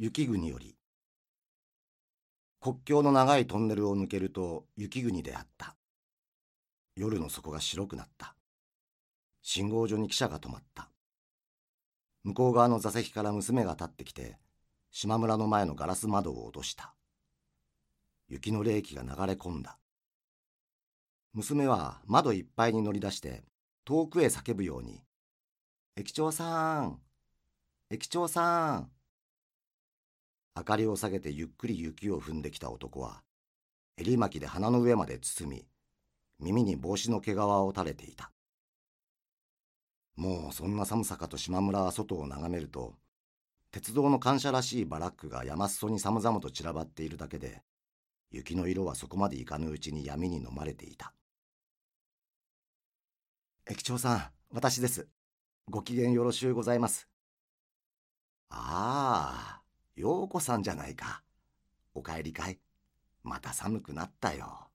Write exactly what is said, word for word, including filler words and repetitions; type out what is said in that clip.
雪国より。国境の長いトンネルを抜けると雪国であった。夜の底が白くなった。信号所に汽車が止まった。向こう側の座席から娘が立ってきて、島村の前のガラス窓を落とした。雪の冷気が流れ込んだ。娘は窓いっぱいに乗り出して遠くへ叫ぶように、駅長さん、駅長さん。明かりを下げてゆっくり雪を踏んできた男は、襟巻きで鼻の上まで包み、耳に帽子の毛皮を垂れていた。もうそんな寒さかと島村は外を眺めると、鉄道の官舎らしいバラックが山裾に寒々と散らばっているだけで、雪の色はそこまでいかぬうちに闇に飲まれていた。駅長さん、私です。ご機嫌よろしゅうございます。ああ、陽子さんじゃないか。お帰りかい。また寒くなったよ。